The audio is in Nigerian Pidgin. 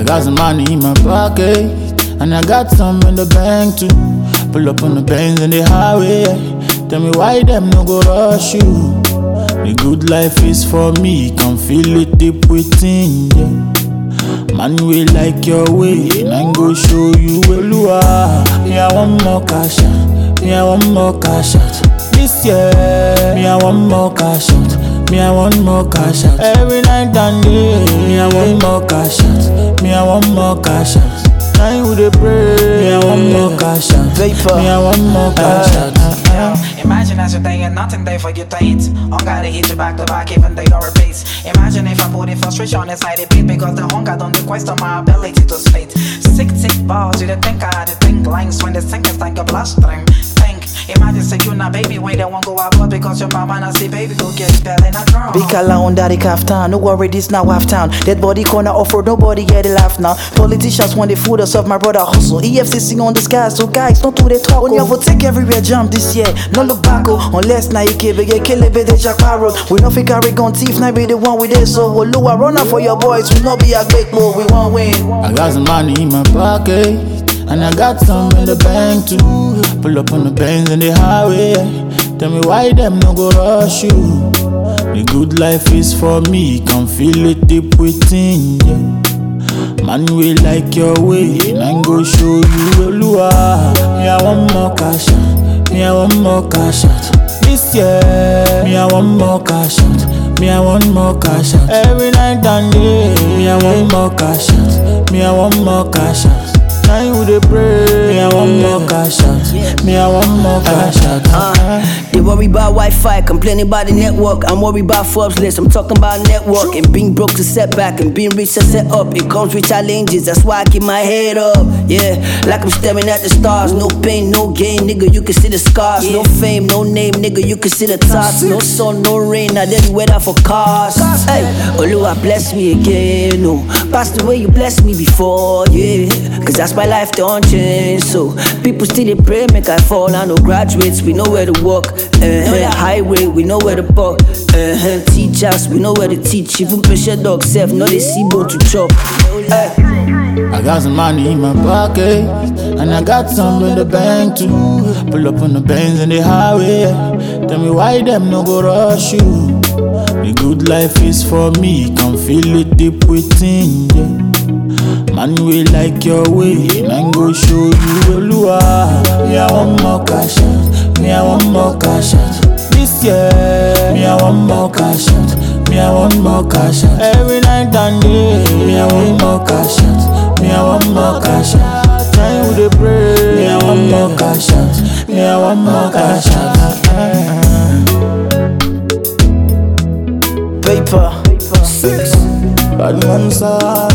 got some money in my pocket, and I got some in the bank too. Pull up on the Benz in the highway. Tell me why them no go rush you. The good life is for me, can feel it deep within, yeah. Man, we like your way, and I go show you where you are. Me, I want more cash out. Me, I want more cash out. This year, me, I want more cash out. Me, I want more cash out. Every night and day, me, I want more cash out. Me, I want more cash out. Time we dey pray, me, I want more cash out. Me, I want more cash out. Imagine as you're day and nothing there for you to eat. I gotta hit you back to back even they don't repeat. Imagine if I put the frustration inside the beat, because the hunger don't question my ability to spit. Sick balls, you the think I had to think lines when the sink is like a bloodstream. Think, imagine say you not baby when they won't go out because your mama not see baby go get fell in a drum. Big on daddy kaftan, no worry this now half town. Dead body corner offer, nobody get it laugh now. Politicians want the food us of my brother hustle. EFCC on the sky, so guys don't do they talk. On your vote take everywhere jump this year. No look back, unless now you can't get kill it, the jack parrot. We no fit carry gun thief, now be the one with this. So we'll lower runner for your boys, we no be a big boy, we won't win. I got some money in my pocket, and I got some in the bank too. Pull up on the Benz in the highway. Tell me why them no go rush you. The good life is for me, can feel it deep within, yeah. Man, we like your way, and I go show you where you are. Me, I want more cash out. Me, I want more cash out. This year, me, I want more cash out. Me, I want more cash out. Every night and day, me, I want more cash out. Me, I want more cash out. Time we dey pray, me, I want more cash out. Me, I want more cash out. They worry about Wi-Fi, complaining about the network. I'm worried about Forbes list, I'm talking about network. And being broke to setback, and being rich to set up. It comes with challenges, that's why I keep my head up. Yeah, like I'm staring at the stars. No pain, no gain, nigga, you can see the scars. No fame, no name, nigga, you can see the toss. No sun, no rain, not every weather for cars. Hey, Oluwa bless me again, no. Past the way you blessed me before, yeah. Cause that's my life don't change, so people still they pray make I fall. I know graduates, we know where to walk. Highway, we know where to park. Teachers, we know where to teach. Even patient dog self, know they see bone to chop. I got some money in my pocket, and I got some in the bank too. Pull up on the Benz in the highway. Tell me why them no go rush you. The good life is for me, can feel it deep within, yeah. Man, we like your way, and I go show you where you are. Me, I want more cash out. Me, I want more cash out. This year, me, I want more cash out. Me, I want more cash out. Every night and day, me, I want more cash out. Me, I want more cash out. Time we dey pray, me, I want more cash out. Me, I want more cash out. Paper 6 Bad man, sir.